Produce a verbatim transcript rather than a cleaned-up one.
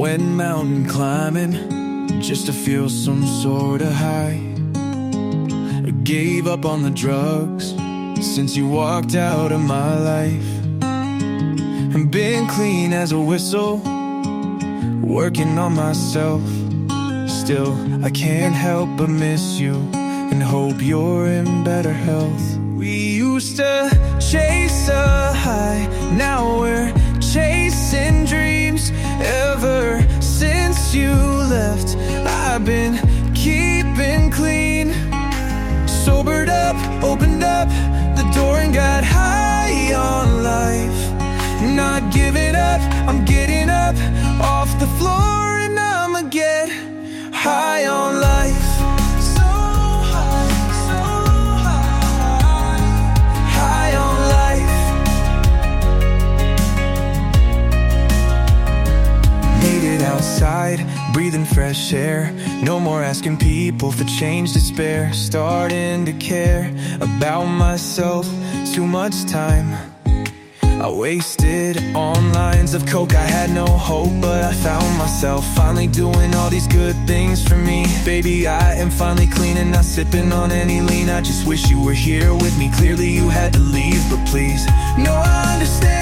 went mountain climbing just to feel some sort of high. I gave up on the drugs since you walked out of my life, and been clean as a whistle, working on myself. Still, I can't help but miss you and hope you're in better health. We used to chase a high, now we're chasing dreams. Ever since you left, I've been keeping clean. Sobered up, opened up the door and got high on life. Not giving up, I'm getting up off the floor and I'ma get high on life. So high, so high, high on life. Made it outside, breathing fresh air. No more asking people for change to spare. Starting to care about myself. Too much time I wasted on lines of coke. I had no hope, but I found myself finally doing all these good things for me. Baby, I am finally clean and not sipping on any lean. I just wish you were here with me. Clearly you had to leave, but please, no, I understand.